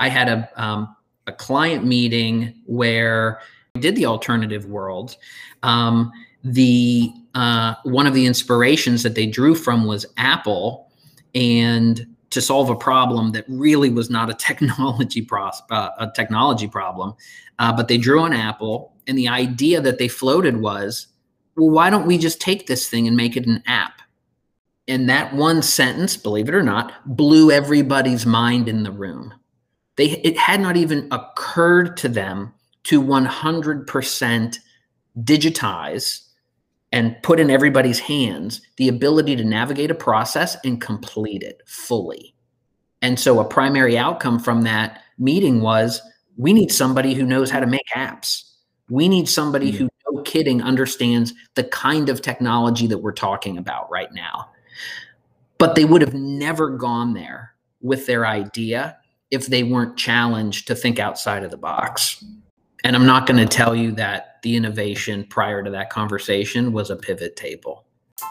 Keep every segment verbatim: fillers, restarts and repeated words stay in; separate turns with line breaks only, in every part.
I had a, um, a client meeting where we did the alternative world. Um, the uh, one of the inspirations that they drew from was Apple, and to solve a problem that really was not a technology pros- uh, a technology problem, uh, but they drew on Apple, and the idea that they floated was, well, why don't we just take this thing and make it an app? And that one sentence, believe it or not, blew everybody's mind in the room. They, it had not even occurred to them to one hundred percent digitize and put in everybody's hands the ability to navigate a process and complete it fully. And so a primary outcome from that meeting was, we need somebody who knows how to make apps. We need somebody who, no kidding, understands the kind of technology that we're talking about right now. But they would have never gone there with their idea if they weren't challenged to think outside of the box. And I'm not going to tell you that the innovation prior to that conversation was a pivot table.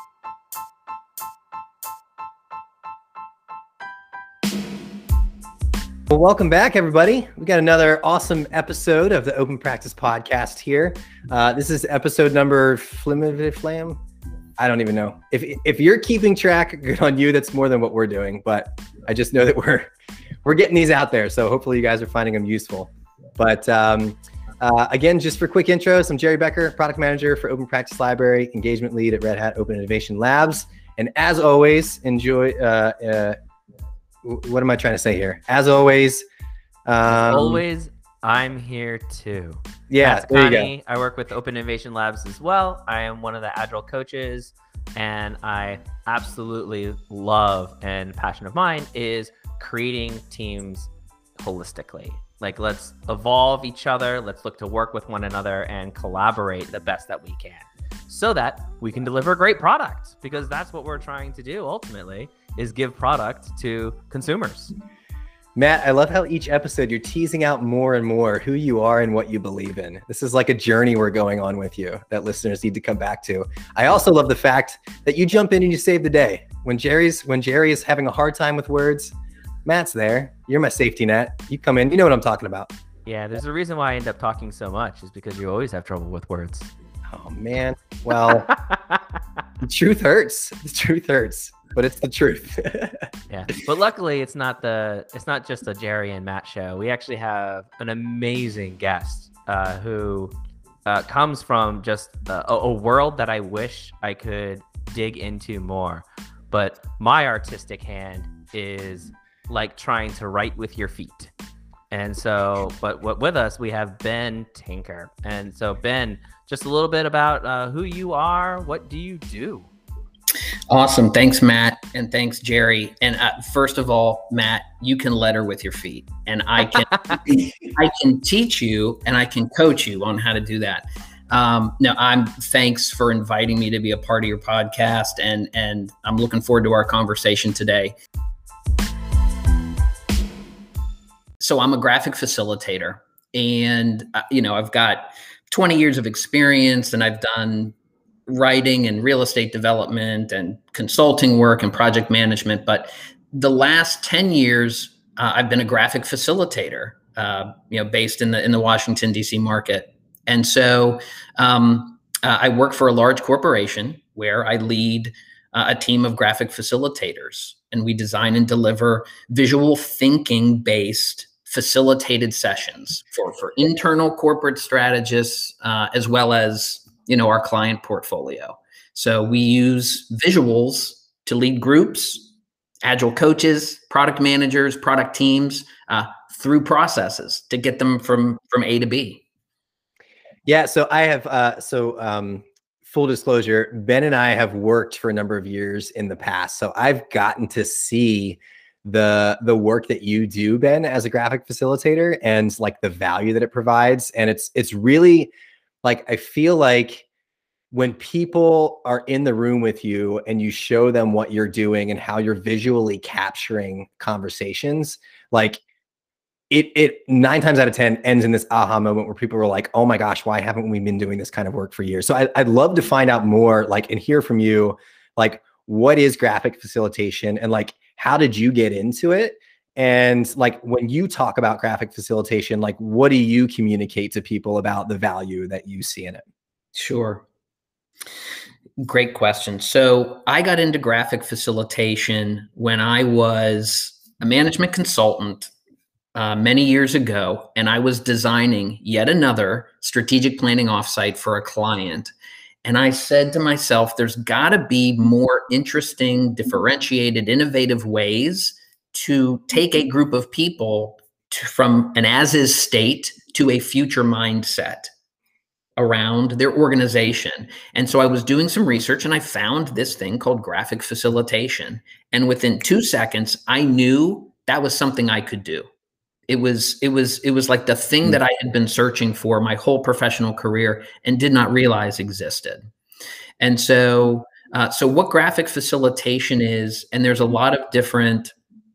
Well, welcome back, everybody. We got another awesome episode of the Open Practice Podcast here. Uh, this is episode number flim flam. I don't even know. If if you're keeping track, good on you. That's more than what we're doing. But I just know that we're we're getting these out there. So hopefully you guys are finding them useful. But um, uh, again, just for quick intros, I'm Jerry Becker, product manager for Open Practice Library, engagement lead at Red Hat Open Innovation Labs. And as always, enjoy. Uh, uh, what am I trying to say here? As always, um,
as always, I'm here too.
Yeah, there you go.
I work with Open Innovation Labs as well. I am one of the Agile coaches, and I absolutely love and passion of mine is creating teams holistically. Like, let's evolve each other. Let's look to work with one another and collaborate the best that we can so that we can deliver a great product, because that's what we're trying to do ultimately, is give product to consumers.
Matt, I love how each episode you're teasing out more and more who you are and what you believe in. This is like a journey we're going on with you that listeners need to come back to. I also love the fact that you jump in and you save the day. When Jerry's when Jerry is having a hard time with words, Matt's there. You're my safety net. You come in, you know what I'm talking about.
Yeah, there's a reason why I end up talking so much is because you always have trouble with words.
Oh man. Well, the truth hurts. The truth hurts. But it's the truth.
Yeah, but luckily it's not the it's not just a Jerry and Matt show. We actually have an amazing guest uh, who uh, comes from just a, a world that I wish I could dig into more. But my artistic hand is like trying to write with your feet. And so, but what with us, we have Ben Tinker. And so, Ben, just a little bit about uh, who you are. What do you do?
Awesome. Thanks, Matt. And thanks, Jerry. And uh, first of all, Matt, you can letter with your feet, and I can, I can teach you and I can coach you on how to do that. Um, no, I'm thanks for inviting me to be a part of your podcast. And, and I'm looking forward to our conversation today. So I'm a graphic facilitator, and, uh, you know, I've got twenty years of experience, and I've done writing and real estate development and consulting work and project management. But the last ten years, uh, I've been a graphic facilitator, uh, you know, based in the, in the Washington, D C market. And so um, uh, I work for a large corporation where I lead uh, a team of graphic facilitators, and we design and deliver visual thinking based facilitated sessions for, for internal corporate strategists, uh, as well as, you know, our client portfolio. So we use visuals to lead groups, agile coaches, product managers, product teams uh, through processes to get them from, from A to B.
Yeah. So I have, uh, so um, full disclosure, Ben and I have worked for a number of years in the past. So I've gotten to see the the work that you do, Ben, as a graphic facilitator, and like the value that it provides. And it's it's really like, I feel like when people are in the room with you and you show them what you're doing and how you're visually capturing conversations, like it, it nine times out of ten ends in this aha moment where people are like, oh my gosh, why haven't we been doing this kind of work for years? So I, I'd love to find out more, like, and hear from you, like, what is graphic facilitation, and like, how did you get into it? And like when you talk about graphic facilitation, like what do you communicate to people about the value that you see in it?
Sure. Great question. So I got into graphic facilitation when I was a management consultant uh, many years ago, and I was designing yet another strategic planning offsite for a client. And I said to myself, there's got to be more interesting, differentiated, innovative ways to take a group of people to, from an as-is state to a future mindset around their organization. And so I was doing some research and I found this thing called graphic facilitation. And within two seconds, I knew that was something I could do. It was, it was, it was like the thing that I had been searching for my whole professional career and did not realize existed. And so, uh, so what graphic facilitation is, and there's a lot of different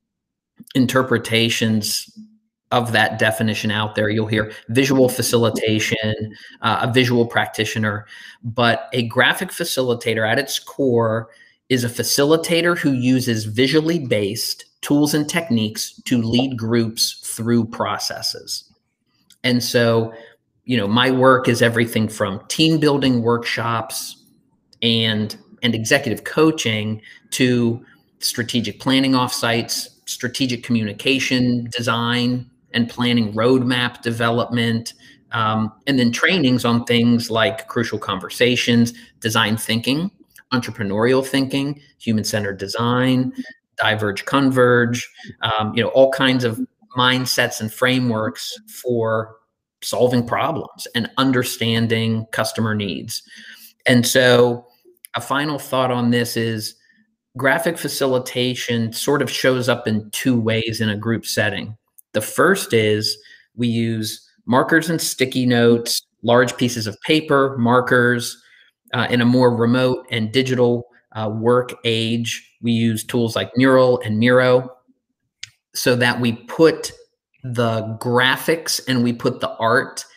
interpretations of that definition out there. You'll hear visual facilitation, uh, a visual practitioner, but a graphic facilitator at its core is a facilitator who uses visually based tools and techniques to lead groups through processes. And so, you know, my work is everything from team building workshops and, and executive coaching to strategic planning offsites, strategic communication design and planning, roadmap development, um, and then trainings on things like crucial conversations, design thinking, entrepreneurial thinking, human-centered design, diverge, converge, um, you know, all kinds of mindsets and frameworks for solving problems and understanding customer needs. And so a final thought on this is graphic facilitation sort of shows up in two ways in a group setting. The first is we use markers and sticky notes, large pieces of paper, markers. Uh, in a more remote and digital uh, work age, we use tools like Mural and Miro so that we put the graphics and we put the art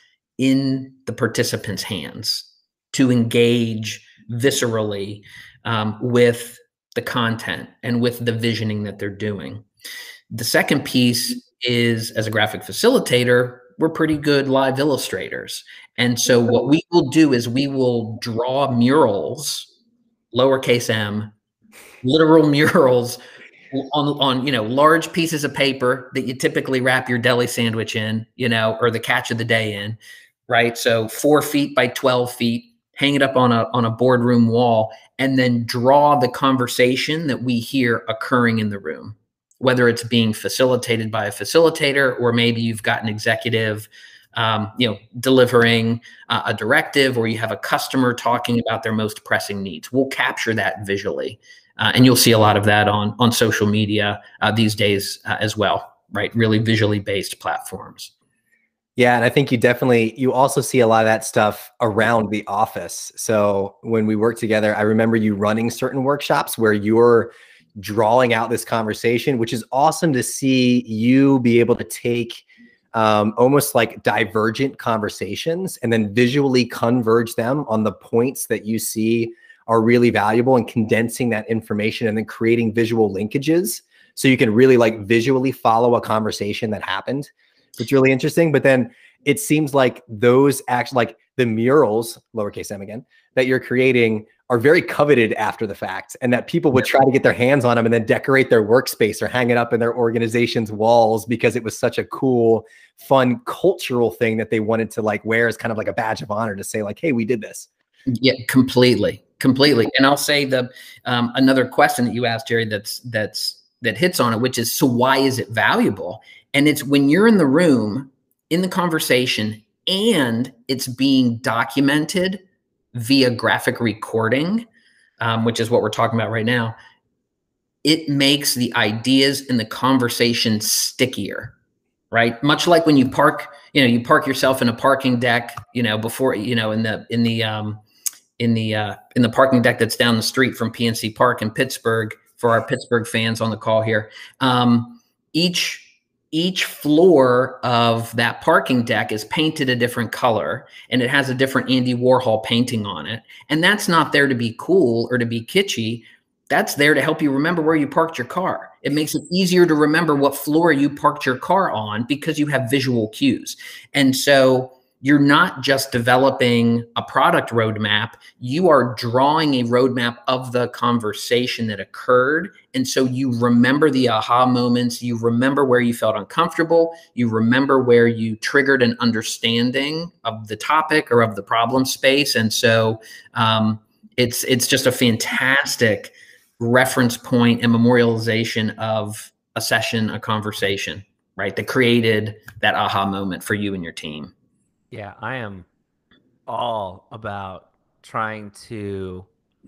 in the participants' hands to engage viscerally um, with the content and with the visioning that they're doing. The second piece is, as a graphic facilitator, we're pretty good live illustrators. And so what we will do is we will draw murals, lowercase m, literal murals on, on, you know, large pieces of paper that you typically wrap your deli sandwich in, you know, or the catch of the day in, right? So four feet by twelve feet, hang it up on a, on a boardroom wall, and then draw the conversation that we hear occurring in the room, whether it's being facilitated by a facilitator, or maybe you've got an executive, um, you know, delivering uh, a directive, or you have a customer talking about their most pressing needs. We'll capture that visually. Uh, and you'll see a lot of that on, on social media uh, these days uh, as well, right? Really visually based platforms.
Yeah. And I think you definitely, you also see a lot of that stuff around the office. So when we work together, I remember you running certain workshops where you're drawing out this conversation, which is awesome to see you be able to take um, almost like divergent conversations and then visually converge them on the points that you see are really valuable, and condensing that information and then creating visual linkages so you can really like visually follow a conversation that happened. It's really interesting. But then it seems like those acts, like the murals, lowercase m again, that you're creating are very coveted after the fact, and that people would try to get their hands on them and then decorate their workspace or hang it up in their organization's walls because it was such a cool, fun cultural thing that they wanted to like wear as kind of like a badge of honor to say like, hey, we did this.
Yeah, completely, completely. And I'll say the um, another question that you asked, Jerry, that's that's that hits on it, which is, so why is it valuable? And it's when you're in the room, in the conversation, and it's being documented via graphic recording, um, which is what we're talking about right now, it makes the ideas in the conversation stickier, right? Much like when you park, you know, you park yourself in a parking deck, you know, before, you know, in the, in the, um, in the, uh, in the parking deck that's down the street from P N C Park in Pittsburgh, for our Pittsburgh fans on the call here. Um, each, Each floor of that parking deck is painted a different color, and it has a different Andy Warhol painting on it. And that's not there to be cool or to be kitschy. That's there to help you remember where you parked your car. It makes it easier to remember what floor you parked your car on because you have visual cues. And so you're not just developing a product roadmap, you are drawing a roadmap of the conversation that occurred. And so you remember the aha moments, you remember where you felt uncomfortable, you remember where you triggered an understanding of the topic or of the problem space. And so um, it's it's just a fantastic reference point and memorialization of a session, a conversation, right? That created that aha moment for you and your team.
Yeah, I am all about trying to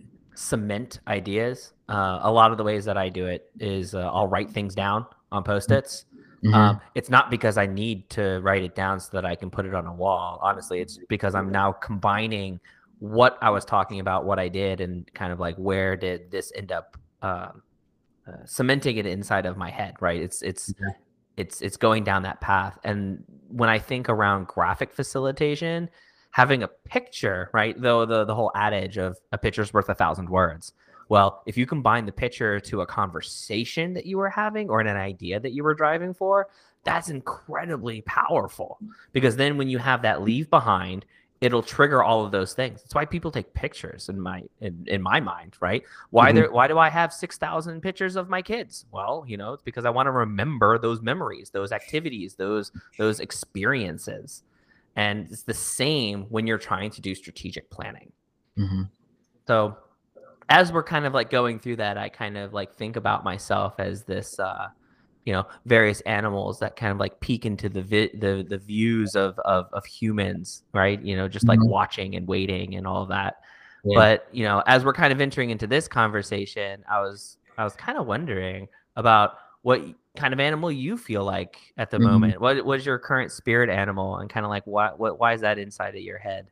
cement ideas. Uh, a lot of the ways that I do it is uh, I'll write things down on Post-its. Mm-hmm. Um, it's not because I need to write it down so that I can put it on a wall. Honestly, it's because I'm now combining what I was talking about, what I did, and kind of like where did this end up uh, uh, cementing it inside of my head, right? It's it's okay. It's it's going down that path. And when I think around graphic facilitation, having a picture, right? Though the, the whole adage of a picture's worth a thousand words. Well, if you combine the picture to a conversation that you were having or an idea that you were driving for, that's incredibly powerful. Because then when you have that leave behind, it'll trigger all of those things. That's why people take pictures in my in, in my mind, right? Why mm-hmm. there? Why do I have six thousand pictures of my kids? Well, you know, it's because I want to remember those memories, those activities, those those experiences. And it's the same when you're trying to do strategic planning. Mm-hmm. So as we're kind of like going through that, I kind of like think about myself as this uh you know, various animals that kind of like peek into the vi- the the views of, of of humans, right? You know, just like mm-hmm. watching and waiting and all of that. Yeah. But you know, as we're kind of entering into this conversation, I was I was kind of wondering about what kind of animal you feel like at the mm-hmm. moment. What was your current spirit animal, and kind of like what what why is that inside of your head?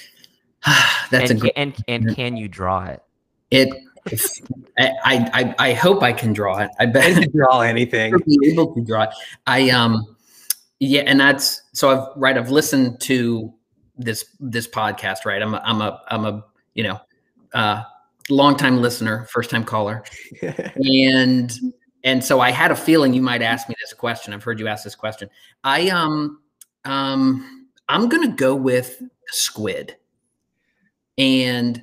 That's
and,
a great-
and and can you draw it?
It. I, I I hope I can draw it. I bet
I can draw anything.
Be able to draw it. I um yeah, and that's so I've right. I've listened to this this podcast. Right, I'm a, I'm a I'm a you know uh, longtime listener, first time caller, and and so I had a feeling you might ask me this question. I've heard you ask this question. I um um I'm gonna go with squid. And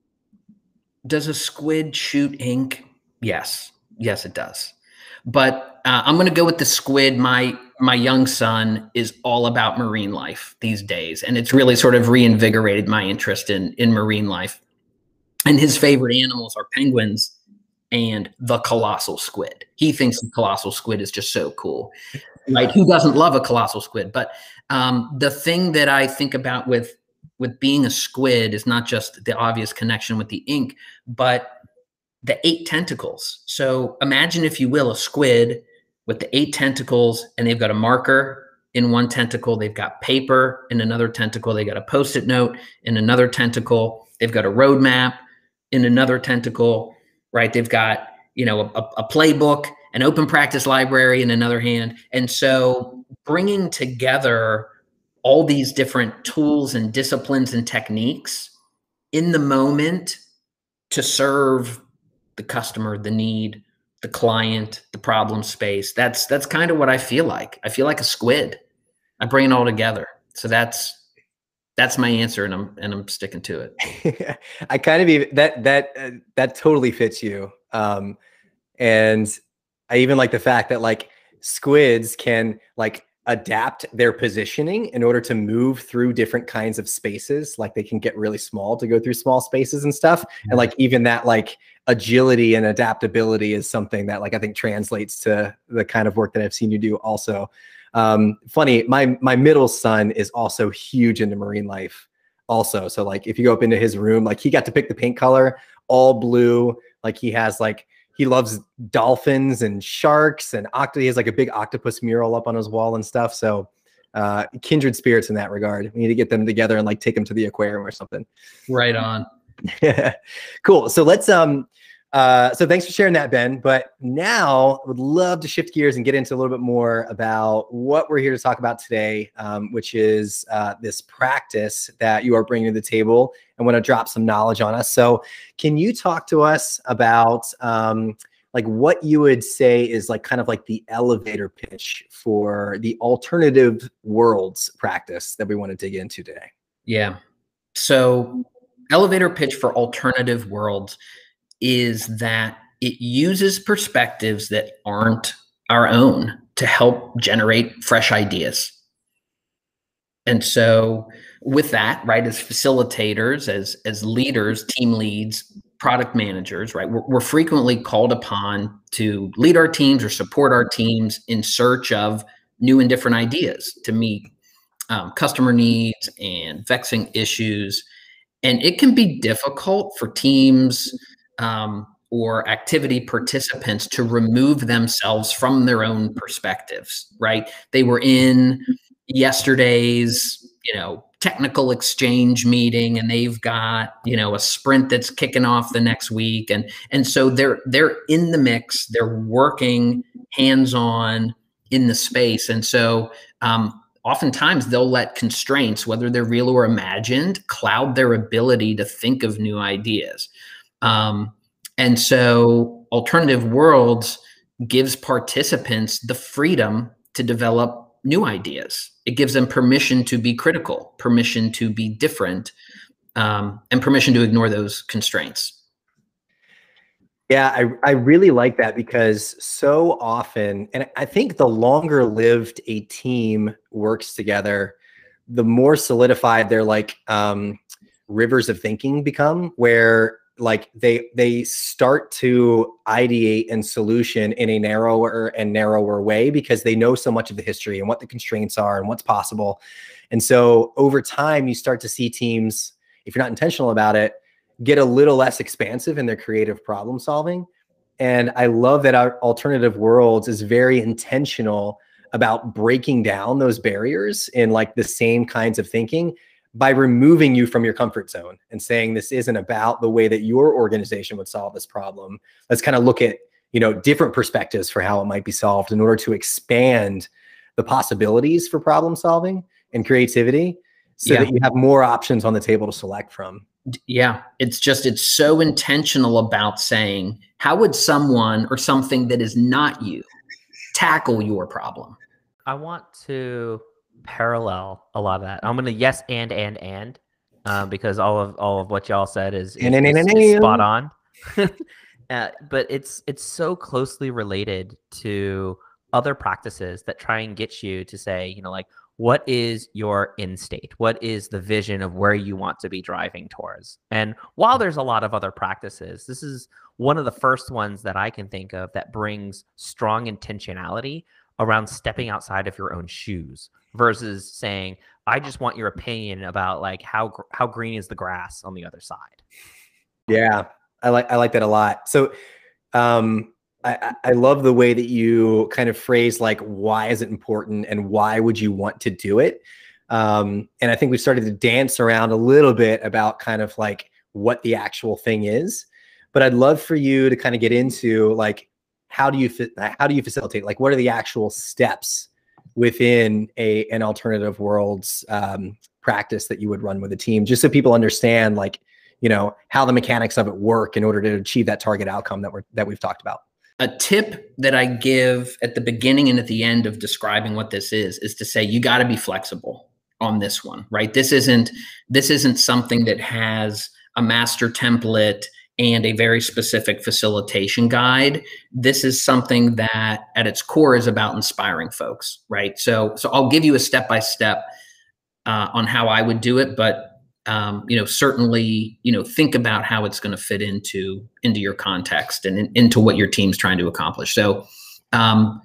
does a squid shoot ink? Yes. Yes, it does. But uh, I'm going to go with the squid. My my young son is all about marine life these days, and it's really sort of reinvigorated my interest in in marine life. And his favorite animals are penguins and the colossal squid. He thinks the colossal squid is just so cool, right? Who doesn't love a colossal squid? But um, the thing that I think about with with being a squid is not just the obvious connection with the ink, but the eight tentacles. So imagine, if you will, a squid with the eight tentacles, and they've got a marker in one tentacle, they've got paper in another tentacle, they got a Post-it note in another tentacle, they've got a roadmap in another tentacle, right? They've got, you know, a, a playbook, an open practice library in another hand. And so bringing together all these different tools and disciplines and techniques in the moment to serve the customer, the need, the client, the problem space. That's that's kind of what I feel like. I feel like a squid. I bring it all together. So that's that's my answer, and I'm and I'm sticking to it.
I kind of even that that uh, that totally fits you. Um, and I even like the fact that like squids can like adapt their positioning in order to move through different kinds of spaces. Like they can get really small to go through small spaces and stuff. And like even that like agility and adaptability is something that like I think translates to the kind of work that I've seen you do also. Um, funny, my my middle son is also huge into marine life also. So like if you go up into his room, like he got to pick the paint color, all blue. Like he has like he loves dolphins and sharks and octo. He has like a big octopus mural up on his wall and stuff. So uh, kindred spirits in that regard. We need to get them together and like take them to the aquarium or something.
Right on.
Cool. So let's um Uh, so thanks for sharing that, Ben. But now I would love to shift gears and get into a little bit more about what we're here to talk about today, um, which is uh, this practice that you are bringing to the table and want to drop some knowledge on us. So can you talk to us about um, like what you would say is like kind of like the elevator pitch for the alternative worlds practice that we want to dig into today?
Yeah. So elevator pitch for alternative worlds is that it uses perspectives that aren't our own to help generate fresh ideas. And so with that, right, as facilitators, as, as leaders, team leads, product managers, right, we're, we're frequently called upon to lead our teams or support our teams in search of new and different ideas to meet um, customer needs and vexing issues. And it can be difficult for teams um, or activity participants to remove themselves from their own perspectives, right? They were in yesterday's, you know, technical exchange meeting, and they've got, you know, a sprint that's kicking off the next week. And, and so they're, they're in the mix, they're working hands-on in the space. And so um, oftentimes they'll let constraints, whether they're real or imagined, cloud their ability to think of new ideas. Um, and so alternative worlds gives participants the freedom to develop new ideas. It gives them permission to be critical, permission to be different, um, and permission to ignore those constraints.
Yeah, I, I really like that, because so often, and I think the longer lived a team works together, the more solidified their like um, rivers of thinking become, where like they they start to ideate and solution in a narrower and narrower way, because they know so much of the history and what the constraints are and what's possible. And so over time, you start to see teams, if you're not intentional about it, get a little less expansive in their creative problem solving. And I love that our alternative worlds is very intentional about breaking down those barriers in like the same kinds of thinking, by removing you from your comfort zone and saying, this isn't about the way that your organization would solve this problem. Let's kind of look at, you know, different perspectives for how it might be solved in order to expand the possibilities for problem solving and creativity, so
Yeah.
that you have more options on the table to select from.
Yeah, it's just, it's so intentional about saying, how would someone or something that is not you tackle your problem?
I want to parallel a lot of that. I'm going to yes and and and um, because all of all of what y'all said is, is, is, is spot on. uh, but it's it's so closely related to other practices that try and get you to say, you know, like, what is your end state? What is the vision of where you want to be driving towards? And while there's a lot of other practices, this is one of the first ones that I can think of that brings strong intentionality around stepping outside of your own shoes, versus saying, I just want your opinion about like how how green is the grass on the other side.
Yeah, I like I like that a lot. So um, I, I love the way that you kind of phrase like, why is it important and why would you want to do it? Um, and I think we started to dance around a little bit about kind of like what the actual thing is. But I'd love for you to kind of get into like, how do you how do you facilitate? Like, what are the actual steps within a an alternative worlds um, practice that you would run with a team, just so people understand, like, you know, how the mechanics of it work in order to achieve that target outcome that we're that we've talked about.
A tip that I give at the beginning and at the end of describing what this is, is to say, you got to be flexible on this one, right? This isn't this isn't something that has a master template and a very specific facilitation guide. This is something that at its core is about inspiring folks, right? So, so I'll give you a step-by-step uh, on how I would do it, but um, you know, certainly, you know, think about how it's going to fit into, into your context and in, into what your team's trying to accomplish. So um,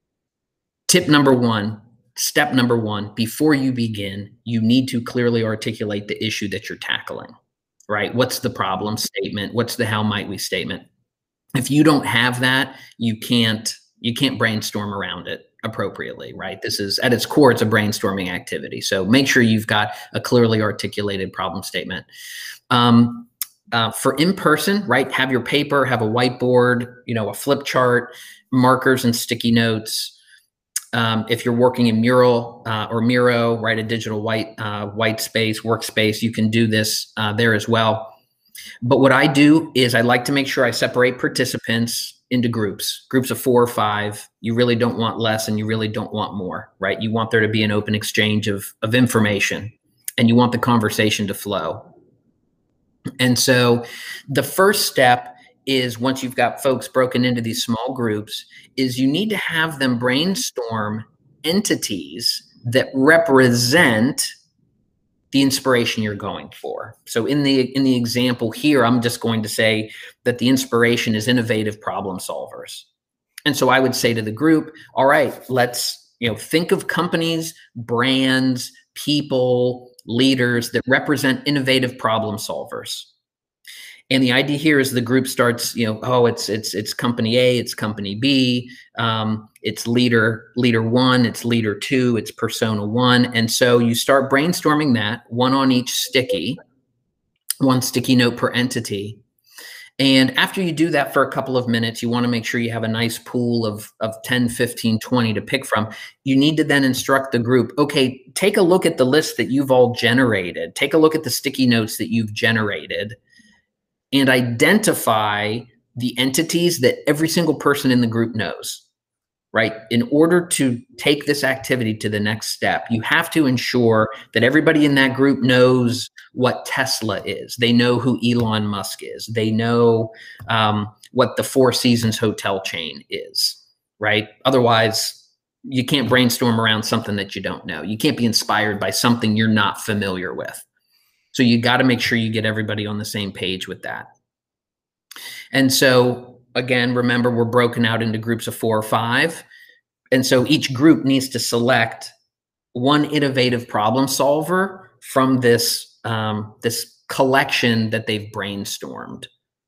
tip number one, step number one, before you begin, you need to clearly articulate the issue that you're tackling. Right? What's the problem statement? What's the how might we statement? If you don't have that, you can't you can't brainstorm around it appropriately, right? This is at its core, it's a brainstorming activity. So make sure you've got a clearly articulated problem statement. Um, uh, for in-person, right, have your paper, have a whiteboard, you know, a flip chart, markers and sticky notes. Um, if you're working in Mural uh, or Miro, right, a digital white uh, white space, workspace, you can do this uh, there as well. But what I do is I like to make sure I separate participants into groups, groups of four or five. You really don't want less and you really don't want more, right? You want there to be an open exchange of, of information, and you want the conversation to flow. And so the first step is, once you've got folks broken into these small groups, is you need to have them brainstorm entities that represent the inspiration you're going for. So in the in the example here, I'm just going to say that the inspiration is innovative problem solvers. And so I would say to the group, all right, let's, you know, think of companies, brands, people, leaders that represent innovative problem solvers. And the idea here is the group starts, you know, oh, it's it's it's company A, it's company B, um, it's leader leader one, it's leader two, it's persona one, and so you start brainstorming that, one on each sticky, one sticky note per entity. And after you do that for a couple of minutes, you want to make sure you have a nice pool of of ten, fifteen, twenty to pick from. You need to then instruct the group, okay, take a look at the list that you've all generated. Take a look at the sticky notes that you've generated, and identify the entities that every single person in the group knows, right? In order to take this activity to the next step, you have to ensure that everybody in that group knows what Tesla is. They know who Elon Musk is. They know um, what the Four Seasons hotel chain is, right? Otherwise, you can't brainstorm around something that you don't know. You can't be inspired by something you're not familiar with. So you got to make sure you get everybody on the same page with that. And so, again, remember, we're broken out into groups of four or five. And so each group needs to select one innovative problem solver from this, um, this collection that they've brainstormed.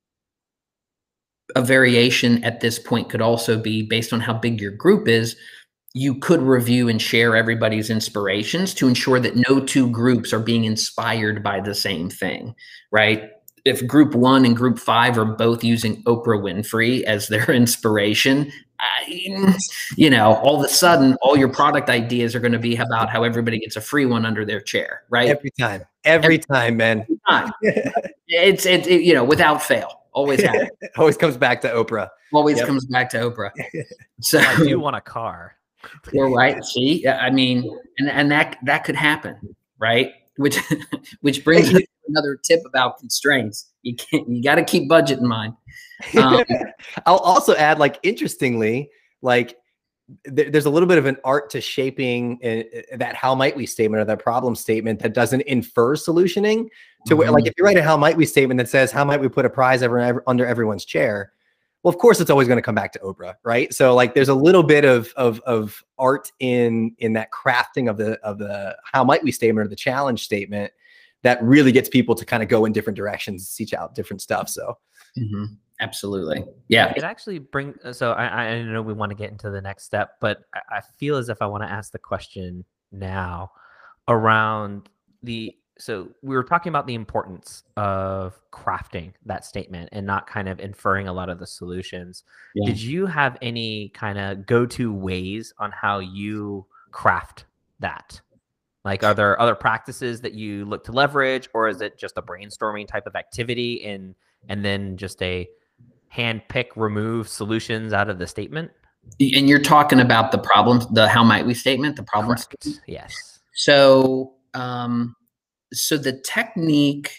A variation at this point could also be, based on how big your group is, you could review and share everybody's inspirations to ensure that no two groups are being inspired by the same thing, right? If group one and group five are both using Oprah Winfrey as their inspiration, I, you know, all of a sudden, all your product ideas are going to be about how everybody gets a free one under their chair, right?
Every time, every, every time, man.
Every time. it's, it, it, you know, without fail. Always happens.
Always comes back to Oprah.
Always
Yep.
comes back to Oprah. So
I do want a car.
Well, right. See, I mean, and, and that, that could happen, right? Which, which brings me to another tip about constraints. You can't, you got to keep budget in mind. Um,
I'll also add, like, interestingly, like th there's a little bit of an art to shaping uh, that how might we statement or that problem statement that doesn't infer solutioning to
mm-hmm.
where, like, if you write a how might we statement that says, how might we put a prize ever, ever under everyone's chair? Well, of course, it's always going to come back to Oprah, right? So, like, there's a little bit of of of art in in that crafting of the of the how might we statement or the challenge statement that really gets people to kind of go in different directions, seek out different stuff. So,
mm-hmm. Absolutely, yeah.
It actually bring. So I, I know we want to get into the next step, but I, I feel as if I want to ask the question now around the. So we were talking about the importance of crafting that statement and not kind of inferring a lot of the solutions. Yeah. Did you have any kind of go-to ways on how you craft that? Like, are there other practices that you look to leverage, or is it just a brainstorming type of activity and and then just a hand pick, remove solutions out of the statement?
And you're talking about the problems, the how might we statement, the problems.
Correct. Yes.
So, um, so the technique,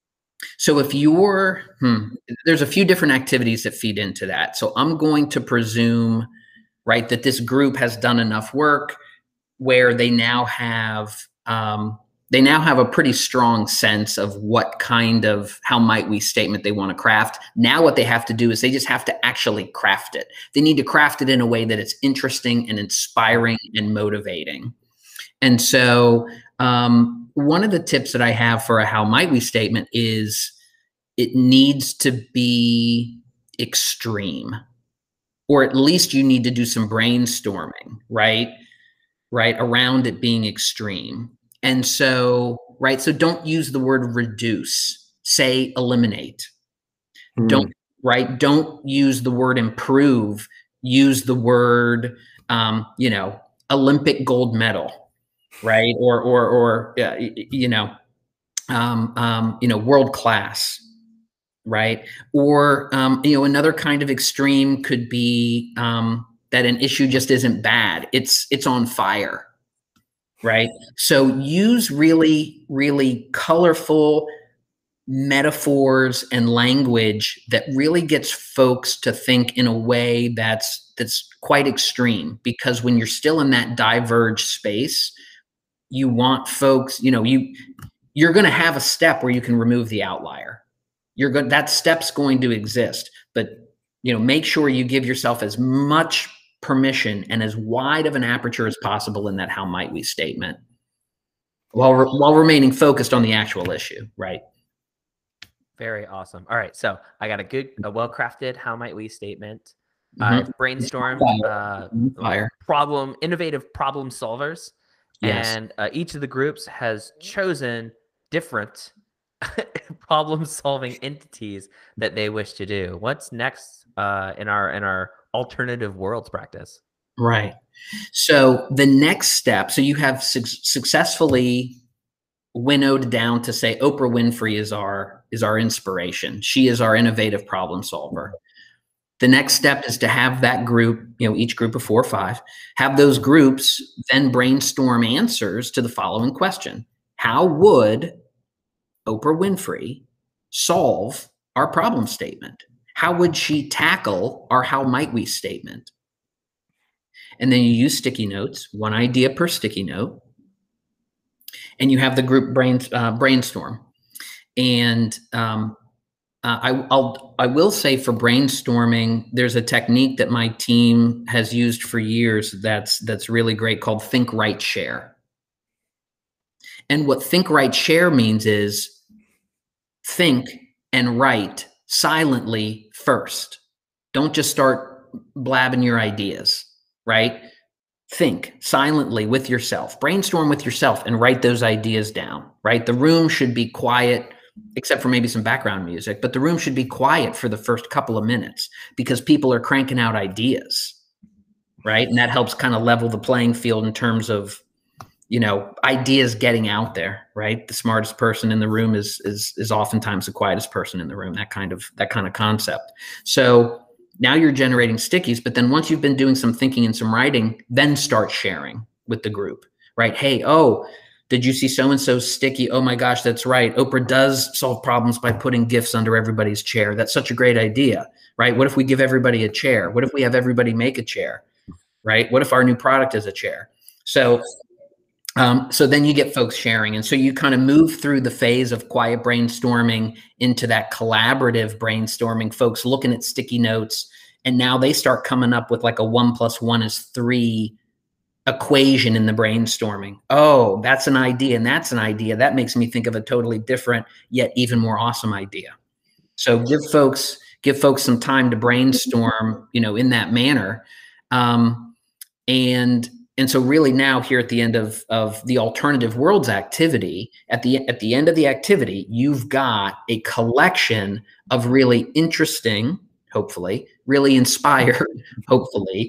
so if you're, hmm, there's a few different activities that feed into that. So I'm going to presume, right, that this group has done enough work where they now have, um, they now have a pretty strong sense of what kind of how might we statement they want to craft. Now what they have to do is they just have to actually craft it. They need to craft it in a way that it's interesting and inspiring and motivating. And so, um, one of the tips that I have for a how might we statement is it needs to be extreme, or at least you need to do some brainstorming, right? Right, around it being extreme. And so, right, so don't use the word reduce. say eliminate.
Mm.
Don't, right? Don't use the word improve. Use the word, um, you know, Olympic gold medal, right? Or, or, or, uh, you know, um, um, you know, world class, right? Or, um, you know, another kind of extreme could be um, that an issue just isn't bad. It's, it's on fire, right? So use really, really colorful metaphors and language that really gets folks to think in a way that's that's quite extreme, because when you're still in that diverge space, you want folks, you know, you you're going to have a step where you can remove the outlier. You're good, that step's going to exist, but you know, make sure you give yourself as much permission and as wide of an aperture as possible in that how might we statement, while re- while remaining focused on the actual issue, right?
Very awesome. All right, so I got a good, a well-crafted "How might we" statement.
Mhm.
I've brainstormed uh,
Fire.
problem, innovative problem solvers,
Yes.
and uh, each of the groups has chosen different problem-solving entities that they wish to do. What's next uh, in our in our alternative worlds practice?
Right. So the next step, so you have su- successfully winnowed down to say Oprah Winfrey is our is our inspiration. She is our innovative problem solver. The next step is to have that group, you know, each group of four or five, have those groups then brainstorm answers to the following question. How would Oprah Winfrey solve our problem statement? How would she tackle our how might we statement? And then you use sticky notes, one idea per sticky note, and you have the group brain, uh, brainstorm. And um, uh, I, I'll, I will say for brainstorming, there's a technique that my team has used for years that's, that's really great, called think, write, share. And what think, write, share means is think and write silently first. Don't just start blabbing your ideas, right? Think silently with yourself, brainstorm with yourself, and write those ideas down, right? The room should be quiet, except for maybe some background music, but the room should be quiet for the first couple of minutes because people are cranking out ideas, right? And that helps kind of level the playing field in terms of, you know, ideas getting out there, right? The smartest person in the room is is is oftentimes the quietest person in the room, that kind of that kind of concept. So now you're generating stickies, but then once you've been doing some thinking and some writing, then start sharing with the group, right? Hey, oh, did you see so-and-so's sticky? Oh my gosh, that's right. Oprah does solve problems by putting gifts under everybody's chair. That's such a great idea, right? What if we give everybody a chair? What if we have everybody make a chair, right? What if our new product is a chair? So, um, so then you get folks sharing. And so you kind of move through the phase of quiet brainstorming into that collaborative brainstorming, folks looking at sticky notes. And now they start coming up with like a one plus one is three equation in the brainstorming. Oh, that's an idea. And that's an idea. That makes me think of a totally different, yet even more awesome idea. So give folks, give folks some time to brainstorm, you know, in that manner. Um, and And so really now here at the end of, of the Alternative Worlds activity, at the, at the end of the activity, you've got a collection of really interesting, hopefully, really inspired, hopefully,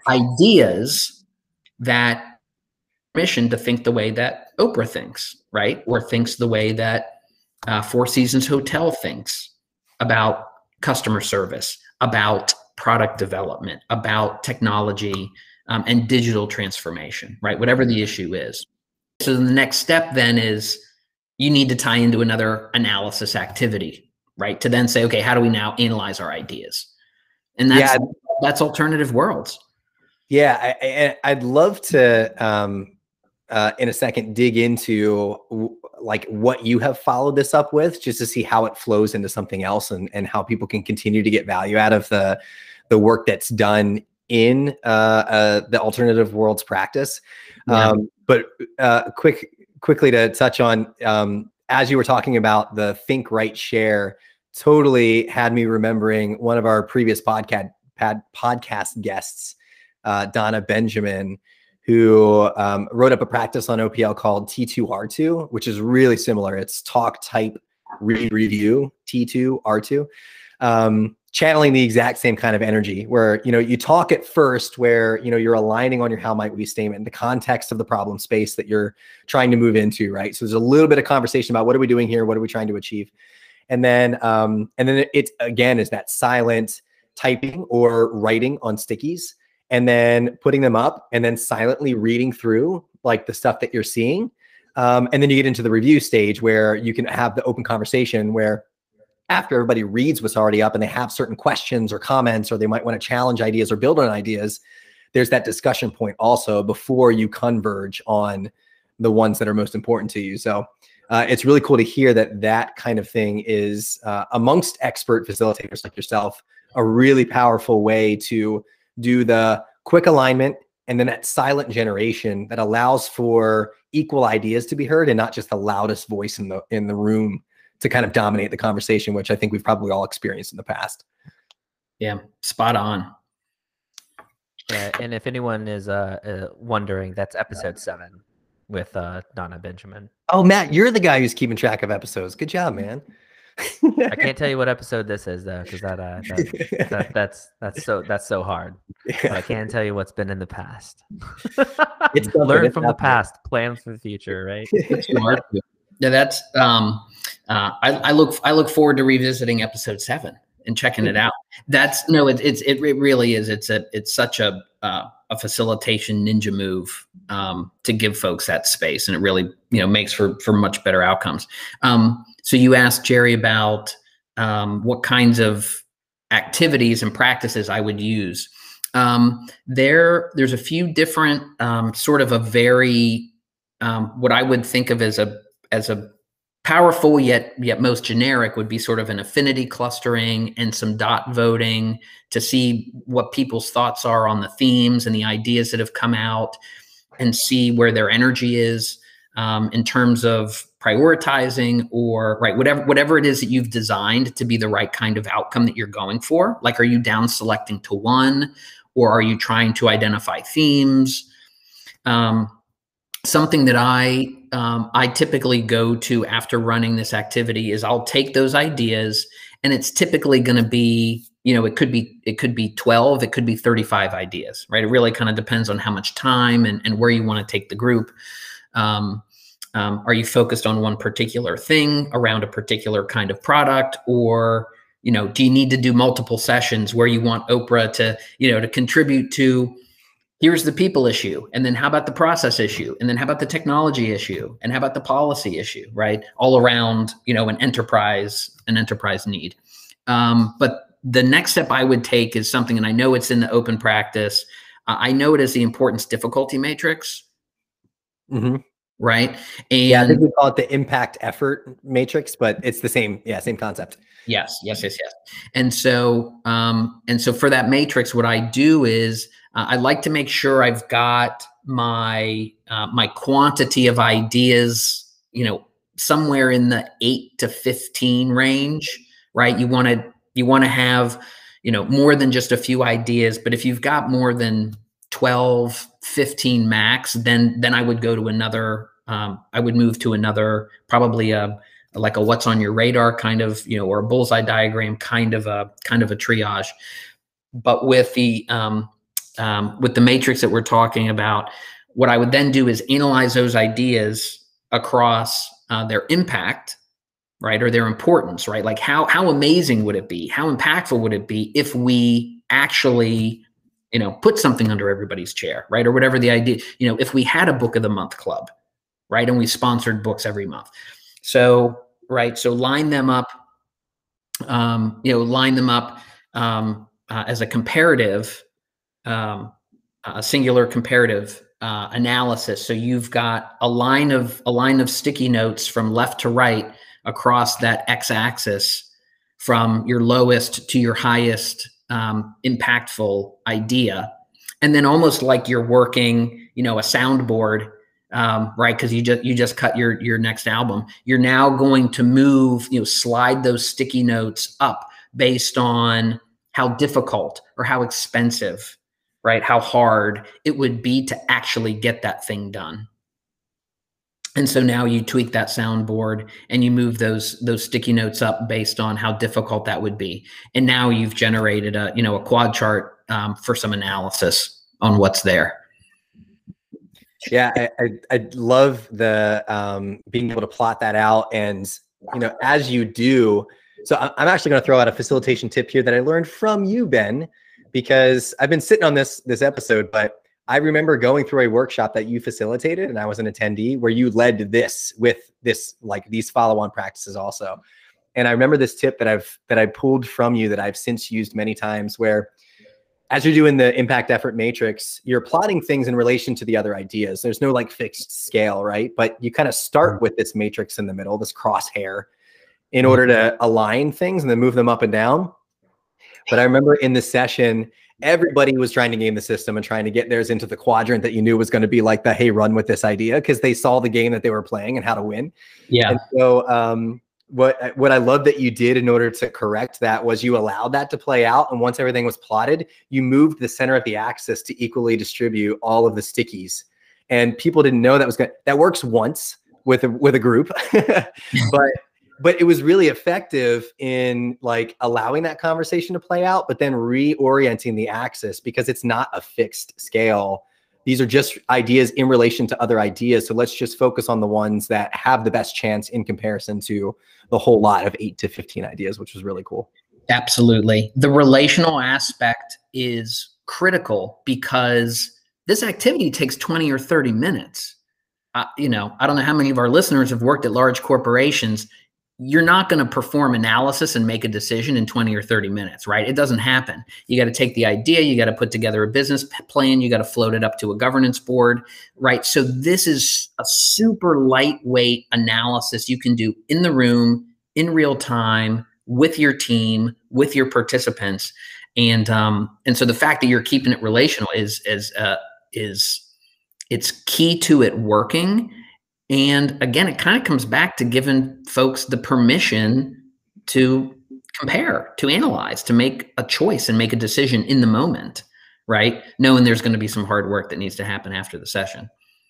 ideas that permission to think the way that Oprah thinks, right? Or thinks the way that uh, Four Seasons Hotel thinks about customer service, about product development, about technology, Um, and digital transformation, right? Whatever the issue is. So the next step then is you need to tie into another analysis activity, right? To then say, okay, how do we now analyze our ideas? And that's, yeah. that's Alternative Worlds.
Yeah, I, I, I'd love to, um, uh, in a second, dig into w- like what you have followed this up with, just to see how it flows into something else, and, and how people can continue to get value out of the, the work that's done in uh, uh, the Alternative Worlds practice.
Yeah.
Um, but uh, quick, quickly to touch on, um, as you were talking about the think, write, share, totally had me remembering one of our previous podcast pad, podcast guests, uh, Donna Benjamin, who um, wrote up a practice on O P L called T two R two, which is really similar. It's talk, type, read, review, T two, R two, um, channeling the exact same kind of energy where, you know, you talk at first where, you know, you're aligning on your how might we statement, the context of the problem space that you're trying to move into, right? So there's a little bit of conversation about what are we doing here? What are we trying to achieve? And then, um, and then it, again, is that silent typing or writing on stickies and then putting them up and then silently reading through like the stuff that you're seeing. Um, and then you get into the review stage where you can have the open conversation where after everybody reads what's already up and they have certain questions or comments, or they might want to challenge ideas or build on ideas, there's that discussion point also before you converge on the ones that are most important to you. So uh, it's really cool to hear that that kind of thing is uh, amongst expert facilitators like yourself, a really powerful way to do the quick alignment and then that silent generation that allows for equal ideas to be heard and not just the loudest voice in the in the room to kind of dominate the conversation, which I think we've probably all experienced in the past.
Yeah, spot on.
Yeah, and if anyone is uh, uh, wondering, that's episode seven with uh, Donna Benjamin.
Oh, Matt, you're the guy who's keeping track of episodes. Good job, man.
I can't tell you what episode this is though, because that, uh, that, that that's that's so that's so hard.
Yeah.
But I can tell you what's been in the past.
It's
Learn
it's
from the
happening.
past, plan for the future, right?
Smart. Yeah, that's um uh I, I look I look forward to revisiting episode seven and checking it out. That's no, it, it's it, it really is. It's a it's such a uh, a facilitation ninja move um, to give folks that space, and it really you know makes for for much better outcomes. Um, so you asked Jerry about um, what kinds of activities and practices I would use. Um, there, there's a few different um, sort of a very um, what I would think of as a as a powerful yet yet most generic would be sort of an affinity clustering and some dot voting to see what people's thoughts are on the themes and the ideas that have come out, and see where their energy is um, in terms of prioritizing or right whatever whatever it is that you've designed to be the right kind of outcome that you're going for. Like, are you down selecting to one, or are you trying to identify themes? Um, something that I um, I typically go to after running this activity is I'll take those ideas, and it's typically going to be, you know, it could be it could be twelve, it could be thirty-five ideas, right? It really kind of depends on how much time and, and where you want to take the group. Um, um, are you focused on one particular thing around a particular kind of product, or you know, do you need to do multiple sessions where you want Oprah to, you know, to contribute to, here's the people issue, and then how about the process issue, and then how about the technology issue, and how about the policy issue, right? All around, you know, an enterprise, an enterprise need. Um, but the next step I would take is something, and I know it's in the open practice. Uh, I know it as the importance difficulty matrix,
Mm-hmm.
right? And
Yeah, I think we call it the impact effort matrix, but it's the same, yeah, same concept.
Yes, yes, yes, yes. And so, um, and so for that matrix, what I do is uh, I like to make sure I've got my uh, my quantity of ideas, you know, somewhere in the eight to fifteen range, right? You want to you want to have, you know, more than just a few ideas. But if you've got more than twelve, fifteen max, then then I would go to another. Um, I would move to another, probably a. like a what's on your radar kind of, you know, or a bullseye diagram kind of a kind of a triage. But with the um, um, with the matrix that we're talking about, what I would then do is analyze those ideas across uh, their impact, right, or their importance, right? Like how how amazing would it be? How impactful would it be if we actually, you know, put something under everybody's chair, right, or whatever the idea, you know, if we had a book of the month club, right, and we sponsored books every month. So, right. So line them up, um, you know, line them up um, uh, as a comparative, um, a singular comparative uh, analysis. So you've got a line of a line of sticky notes from left to right across that x-axis, from your lowest to your highest um, impactful idea, and then almost like you're working, you know, a soundboard. Um, right, because you just you just cut your your next album. You're now going to move, you know, slide those sticky notes up based on how difficult or how expensive, right, how hard it would be to actually get that thing done. And so now you tweak that soundboard and you move those those sticky notes up based on how difficult that would be. And now you've generated a, you know, a quad chart um, for some analysis on what's there.
Yeah, I, I, I love the um, being able to plot that out. And, you know, as you do, so I'm actually going to throw out a facilitation tip here that I learned from you, Ben, because I've been sitting on this, this episode, but I remember going through a workshop that you facilitated and I was an attendee where you led this with this, like these follow-on practices also. And I remember this tip that I've, that I pulled from you that I've since used many times, where as you're doing the impact effort matrix, you're plotting things in relation to the other ideas. There's no like fixed scale, right? But you kind of start with this matrix in the middle, this crosshair, in order to align things and then move them up and down. But I remember in the session, everybody was trying to game the system and trying to get theirs into the quadrant that you knew was going to be like the, hey, run with this idea, because they saw the game that they were playing and how to win.
Yeah.
And so um, what, what I love that you did in order to correct that was you allowed that to play out. And once everything was plotted, you moved the center of the axis to equally distribute all of the stickies. And people didn't know that was going to, that works once with a, with a group, but But it was really effective in like allowing that conversation to play out, but then reorienting the axis, because it's not a fixed scale. These are just ideas in relation to other ideas. So let's just focus on the ones that have the best chance in comparison to the whole lot of eight to fifteen ideas, which was really cool.
Absolutely. The relational aspect is critical because this activity takes twenty or thirty minutes. Uh, you know, I don't know how many of our listeners have worked at large corporations. You're not going to perform analysis and make a decision in twenty or thirty minutes, right? It doesn't happen. You got to take the idea, you got to put together a business plan, you got to float it up to a governance board, right? So this is a super lightweight analysis you can do in the room, in real time, with your team, with your participants. And um, and so the fact that you're keeping it relational is, is, uh, is it's key to it working. And again, it kind of comes back to giving folks the permission to compare, to analyze, to make a choice and make a decision in the moment, right? Knowing there's going to be some hard work that needs to happen after the session.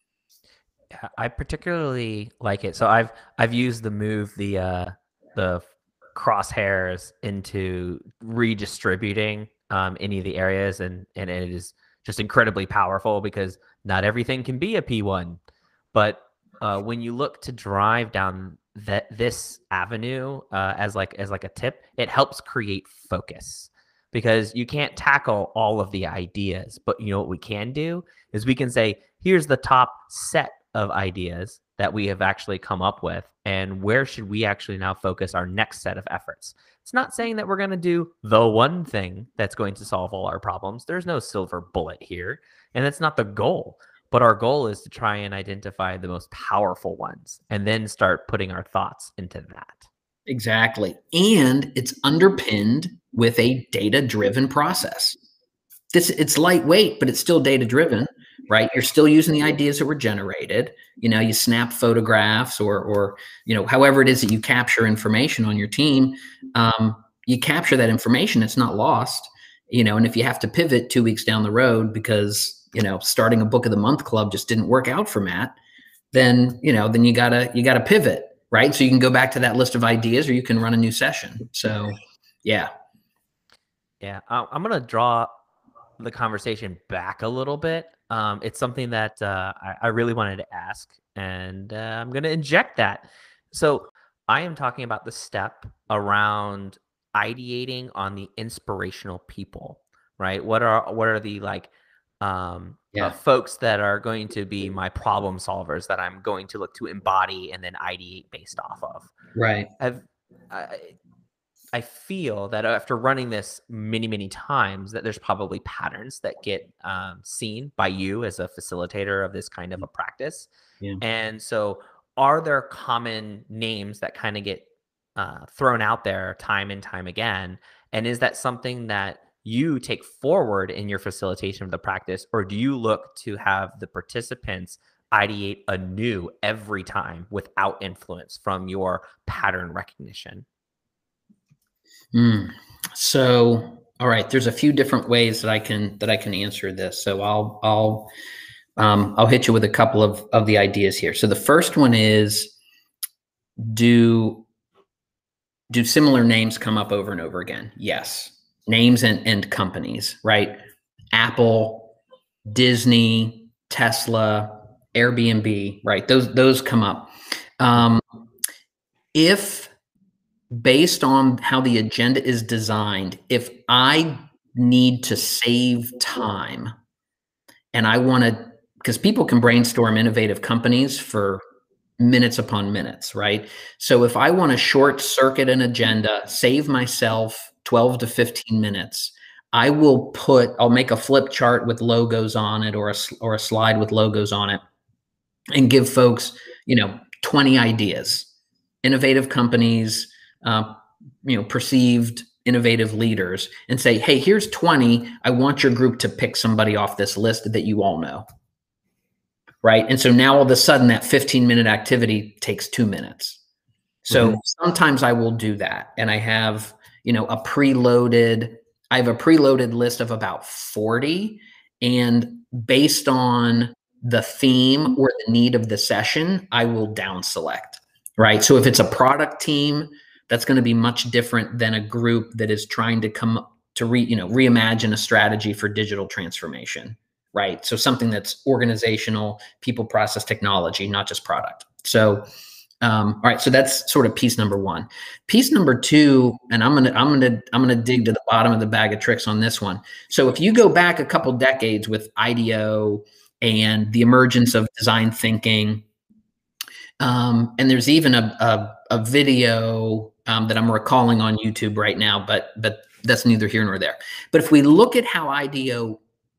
Yeah, I particularly like it. So I've I've used the move the uh, the crosshairs into redistributing um, any of the areas, and and it is just incredibly powerful because not everything can be a P one, but Uh, when you look to drive down that this avenue uh, as like as like a tip, it helps create focus, because you can't tackle all of the ideas. But you know what we can do is we can say, here's the top set of ideas that we have actually come up with, and where should we actually now focus our next set of efforts. It's not saying that we're going to do the one thing that's going to solve all our problems. There's no silver bullet here, and that's not the goal. But our goal is to try and identify the most powerful ones and then start putting our thoughts into that.
Exactly. And it's underpinned with a data-driven process. This, it's lightweight, but it's still data-driven, right? You're still using the ideas that were generated. You know, you snap photographs or, or you know, however it is that you capture information on your team, um, you capture that information. It's not lost, you know, and if you have to pivot two weeks down the road because you know, starting a book of the month club just didn't work out for Matt, then, you know, then you gotta, you gotta pivot, right? So you can go back to that list of ideas or you can run a new session. So yeah.
Yeah. I'm going to draw the conversation back a little bit. Um, it's something that uh, I, I really wanted to ask, and uh, I'm going to inject that. So I am talking about the step around ideating on the inspirational people, right? What are, what are the like, um yeah. uh, folks that are going to be my problem solvers that I'm going to look to embody and then ideate based off of.
Right.
I've, I I feel that after running this many, many times, that there's probably patterns that get um, seen by you as a facilitator of this kind of a practice.
Yeah.
And so are there common names that kind of get uh, thrown out there time and time again? And is that something that you take forward in your facilitation of the practice, or do you look to have the participants ideate anew every time without influence from your pattern recognition?
Mm. So, all right, there's a few different ways that I can that I can answer this. So I'll I'll Um, I'll hit you with a couple of, of the ideas here. So the first one is, do, do similar names come up over and over again? Yes. Names and, and companies, right? Apple, Disney, Tesla, Airbnb, right? Those, those come up. Um, if based on how the agenda is designed, if I need to save time and I want to, because people can brainstorm innovative companies for minutes upon minutes, right? So if I want to short circuit an agenda, save myself twelve to fifteen minutes, I will put, I'll make a flip chart with logos on it, or a, or a slide with logos on it, and give folks, you know, twenty ideas, innovative companies, uh, you know, perceived innovative leaders, and say, hey, here's twenty. I want your group to pick somebody off this list that you all know. Right. And so now all of a sudden that fifteen minute activity takes two minutes. So mm-hmm. sometimes I will do that. And I have, you know, a preloaded, I have a preloaded list of about forty, and based on the theme or the need of the session, I will down select. Right. So if it's a product team, that's going to be much different than a group that is trying to come to re, you know, reimagine a strategy for digital transformation. Right. So something that's organizational, people, process, technology, not just product. So, um, all right. So that's sort of piece number one. Piece number two, and I'm gonna, I'm gonna, I'm gonna dig to the bottom of the bag of tricks on this one. So if you go back a couple decades with I D O and the emergence of design thinking, um, and there's even a a, a video um, that I'm recalling on YouTube right now, but but that's neither here nor there. But if we look at how I D O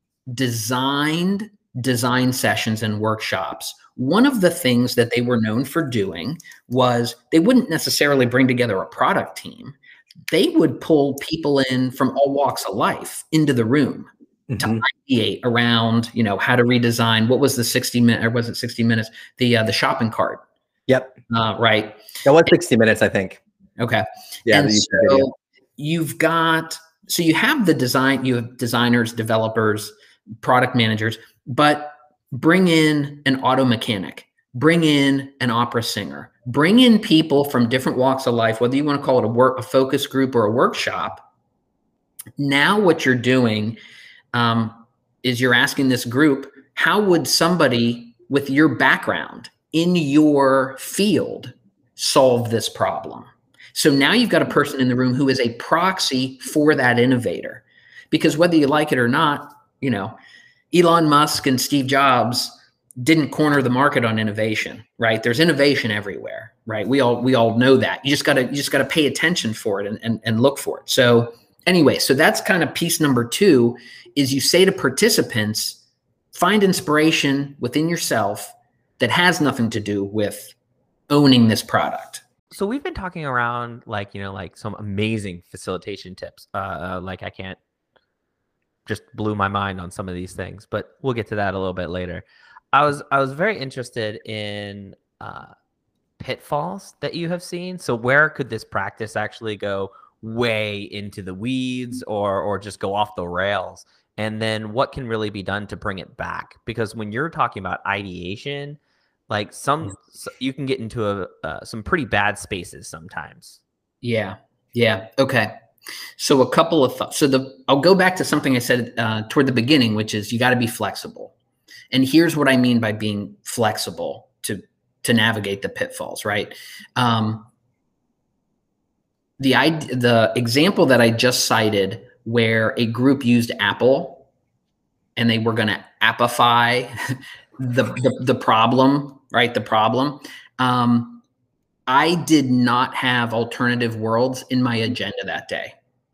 designed design sessions and workshops, one of the things that they were known for doing was they wouldn't necessarily bring together a product team. They would pull people in from all walks of life into the room mm-hmm. to ideate around, you know, how to redesign. What was the sixty minute, or was it sixty minutes? The uh, the shopping cart.
Yep.
Uh, right.
That was sixty minutes, I think.
Okay.
Yeah.
And so you've got, so you have the design, you have designers, developers, product managers, but bring in an auto mechanic, bring in an opera singer, bring in people from different walks of life, whether you want to call it a work, a focus group or a workshop. Now what you're doing um, is you're asking this group, how would somebody with your background in your field solve this problem? So now you've got a person in the room who is a proxy for that innovator, because whether you like it or not, you know, Elon Musk and Steve Jobs didn't corner the market on innovation, right? There's innovation everywhere, right? We all we all know that. You just gotta you just gotta pay attention for it and, and, and look for it. So anyway, so that's kind of piece number two, is you say to participants, find inspiration within yourself that has nothing to do with owning this product.
So we've been talking around like, you know, like some amazing facilitation tips. Uh, like I can't, just blew my mind on some of these things, but we'll get to that a little bit later. I was I was very interested in uh, pitfalls that you have seen. So where could this practice actually go way into the weeds, or or just go off the rails? And then what can really be done to bring it back? Because when you're talking about ideation, like some you can get into a uh, some pretty bad spaces sometimes.
Yeah. Yeah. Okay. So a couple of thoughts. So the I'll go back to something I said uh, toward the beginning, which is you got to be flexible. And here's what I mean by being flexible to to navigate the pitfalls. Right. Um, the the example that I just cited, where a group used Apple, and they were going to appify the, the the problem. Right. The problem. Um, I did not have alternative worlds in my agenda that day.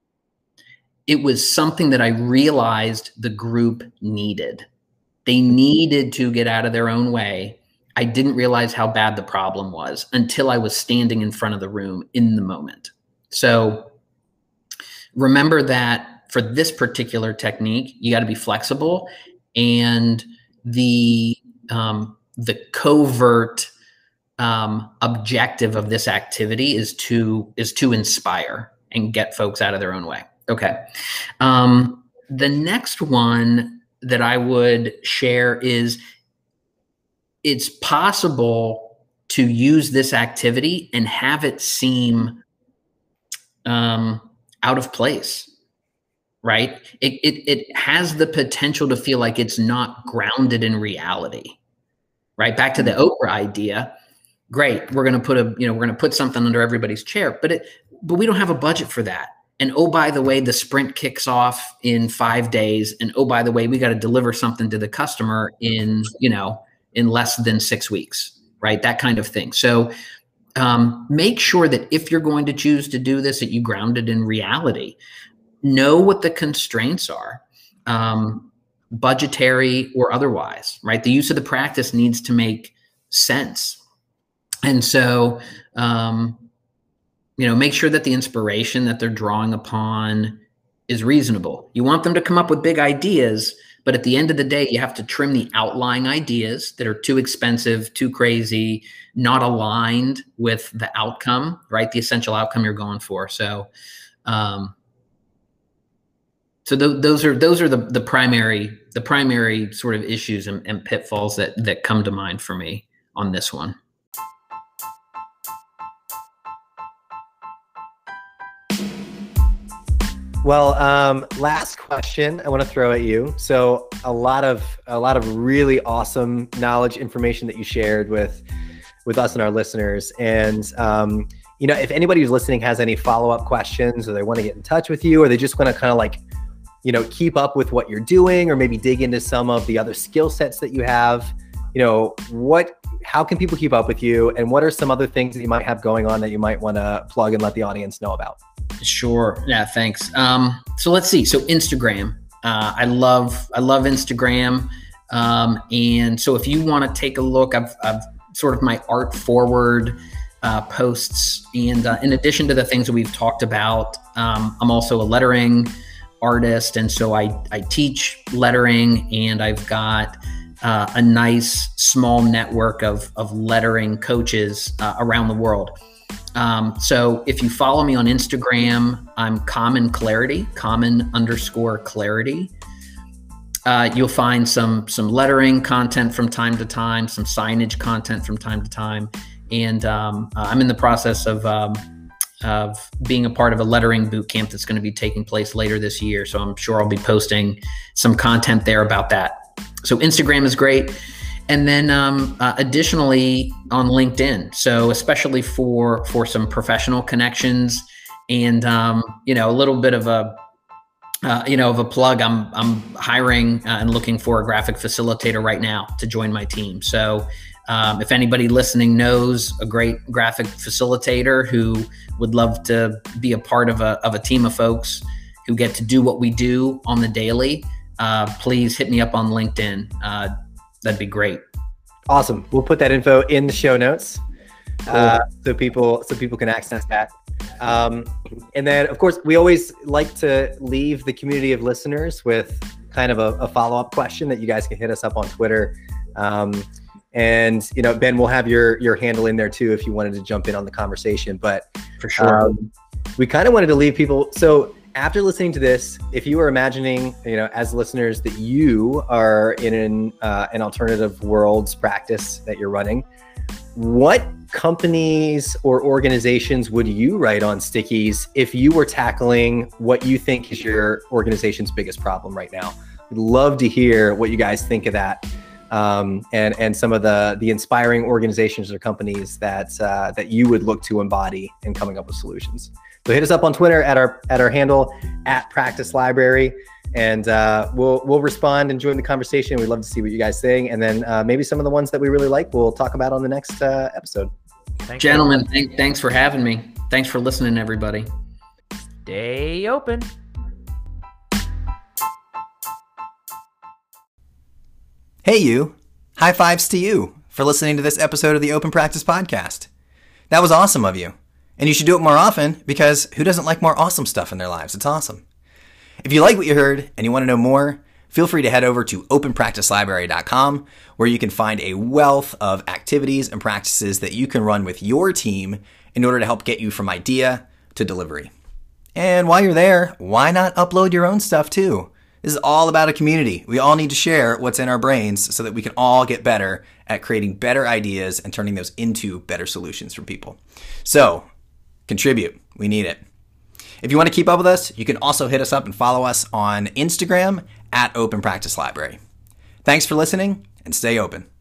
It was something that I realized the group needed. They needed to get out of their own way. I didn't realize how bad the problem was until I was standing in front of the room in the moment. So remember that for this particular technique, you got to be flexible, and the um, the covert Um, objective of this activity is to is to inspire and get folks out of their own way. Okay. Um, the next one that I would share is it's possible to use this activity and have it seem um, out of place, right? It, it, it has the potential to feel like it's not grounded in reality, right? Back to the Oprah idea. Great. We're going to put a, you know, we're going to put something under everybody's chair, but it, but we don't have a budget for that. And oh, by the way, the sprint kicks off in five days. And oh, by the way, we got to deliver something to the customer in, you know, in less than six weeks, right? That kind of thing. So um, make sure that if you're going to choose to do this, that you ground it in reality. Know what the constraints are, um, budgetary or otherwise, right? The use of the practice needs to make sense. And so, um, you know, make sure that the inspiration that they're drawing upon is reasonable. You want them to come up with big ideas, but at the end of the day, you have to trim the outlying ideas that are too expensive, too crazy, not aligned with the outcome, right? The essential outcome you're going for. So, um, so th those are those are the the primary the primary sort of issues and, and pitfalls that that come to mind for me on this one.
Well, um, last question I want to throw at you. So a lot of a lot of really awesome knowledge, information that you shared with with us and our listeners. And um, you know, if anybody who's listening has any follow-up questions, or they want to get in touch with you, or they just want to kind of like, you know, keep up with what you're doing, or maybe dig into some of the other skill sets that you have, you know, what, how can people keep up with you, and what are some other things that you might have going on that you might want to plug and let the audience know about?
Sure. Yeah, thanks. Um, so let's see. So Instagram, uh, I love, I love Instagram. Um, and so if you want to take a look, I've, I've sort of my art forward uh, posts. And uh, in addition to the things that we've talked about, um, I'm also a lettering artist. And so I, I teach lettering, and I've got uh, a nice small network of, of lettering coaches uh, around the world. Um, so if you follow me on Instagram, I'm Common Clarity, Common underscore Clarity. Uh, you'll find some some lettering content from time to time, some signage content from time to time, and um, uh, I'm in the process of um, of being a part of a lettering boot camp that's going to be taking place later this year. So I'm sure I'll be posting some content there about that. So Instagram is great. And then um, uh, additionally on LinkedIn. So especially for, for some professional connections and, um, you know, a little bit of a, uh, you know, of a plug, I'm, I'm hiring uh, and looking for a graphic facilitator right now to join my team. So um, if anybody listening knows a great graphic facilitator who would love to be a part of a, of a team of folks who get to do what we do on the daily, uh, please hit me up on LinkedIn. Uh, That'd be great.
Awesome. We'll put that info in the show notes, cool. uh, so people so people can access that. Um, and then, of course, we always like to leave the community of listeners with kind of a, a follow-up question that you guys can hit us up on Twitter. Um, and you know, Ben, we'll have your your handle in there too if you wanted to jump in on the conversation. But
for sure,
um, we kind of wanted to leave people. So after listening to this, if you were imagining, you know, as listeners that you are in an, uh, an alternative worlds practice that you're running, what companies or organizations would you write on stickies if you were tackling what you think is your organization's biggest problem right now? We'd love to hear what you guys think of that, um, and and some of the the inspiring organizations or companies that uh, that you would look to embody in coming up with solutions. So hit us up on Twitter at our at our handle at Practice Library, and uh, we'll we'll respond and join the conversation. We'd love to see what you guys think, and then uh, maybe some of the ones that we really like we'll talk about on the next uh, episode.
Thanks, Gentlemen, th thanks for having me. Thanks for listening, everybody.
Stay open.
Hey you, high fives to you for listening to this episode of the Open Practice Podcast. That was awesome of you. And you should do it more often, because who doesn't like more awesome stuff in their lives? It's awesome. If you like what you heard and you want to know more, feel free to head over to open practice library dot com, where you can find a wealth of activities and practices that you can run with your team in order to help get you from idea to delivery. And while you're there, why not upload your own stuff too? This is all about a community. We all need to share what's in our brains so that we can all get better at creating better ideas and turning those into better solutions for people. So, contribute. We need it. If you want to keep up with us, you can also hit us up and follow us on Instagram at Open Practice Library. Thanks for listening, and stay open.